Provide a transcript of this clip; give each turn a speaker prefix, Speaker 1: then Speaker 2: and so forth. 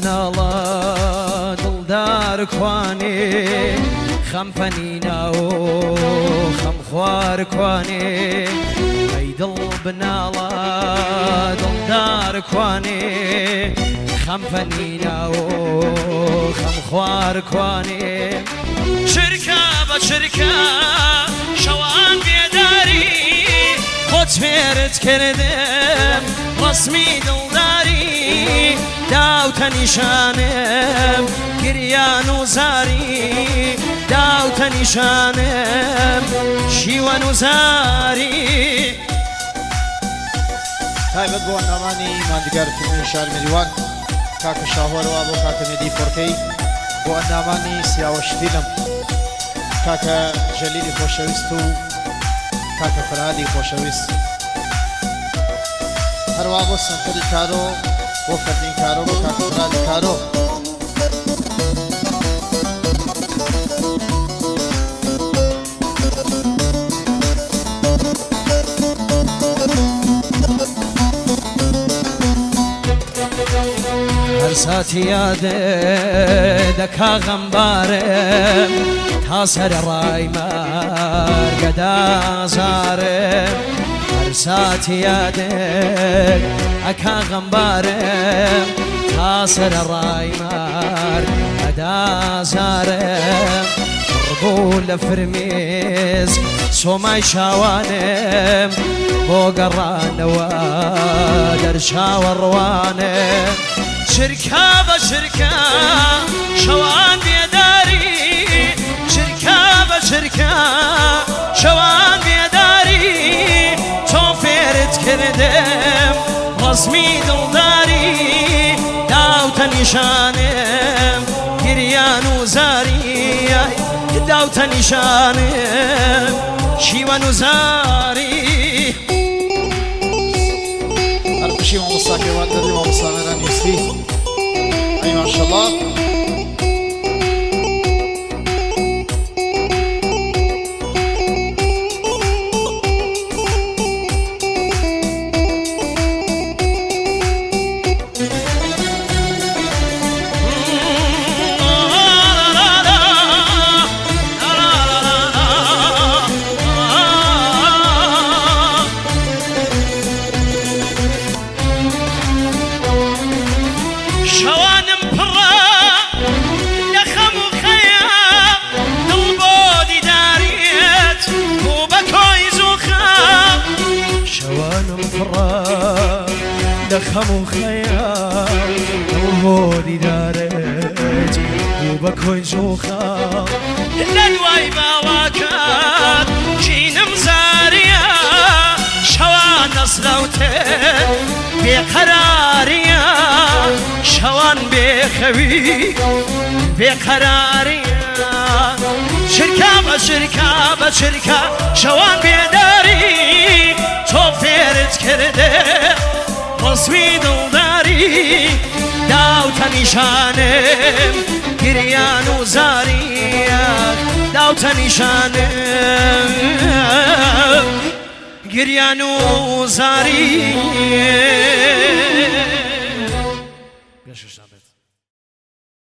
Speaker 1: بناڵە دڵدار کوانێ خەمپەنیناوە خەم خوار کوانێ ئەی دڵ بناڵە دڵدار کوانێ خەمپەنیناوە خەم خوار کوانێ چرکە بە چرکە شەوان بێداری خۆت فێرت کردم ڕسمی دڵداری داوتە نیشانم گریان و زاری داوتە نیشانم شیوەن و زاری
Speaker 2: تایبەت بۆ ئەندامانی ماندگار فیلمی شار میلیوان کاکە شاهوەرەوە بۆ کاکە مێدی فۆرکەی بۆ ئەندامانی سیاوەش فیلم کاکە جەلیلی خۆشەویست و کاکە فرهادی خۆشەویست هەروە بۆ سنتەری کارۆ بۆ فەردین کارۆ بۆ کاکە فرهادی کارۆ
Speaker 1: هەر ساتی یادێ دەکا غەمبارم تا سەر ڕای مەرگەدازارم هەر ساتی یادێ ئەکا غەمبارم تا سەر ڕای مەرگەدازارم ڕبوو لە فرمێز سۆمای شاوانم بۆ گەڕانەوە دەرچاوە ڕوانم چرکە بە چرکە شەوان بێداری چرکە بە چرکە شەوان بێداری تۆ فێرت کردم ڕسمی دڵداری داوتە نیشانم گریان و زاری داوتە نیشانم شیوەن و زاری
Speaker 2: هەرپشی مامۆستاکێوان دەدەی مامۆستامێران ویستی ئەی ماشەڵڵا
Speaker 1: شەوانم پڕە لە خەم و خەیام دڵ بۆ دیداریت بۆ بە کۆی زووخەم شەوانم پڕە لە خەم و خەیام دڵ بۆ دیدارت بۆ بە کۆی زووخەم لە دوای باواکات ژینم زاریە شەوان نەسڵەوتت بێقەراریە شەوان بێخەوی بێقەراریە چرکە بە چرکە بە چرکە شەوان بێداری تۆ فێرت کردێ ڕسمی دڵداری داوتە نیشانم گریان و زاریە داوتە نیشانم گریان و زاری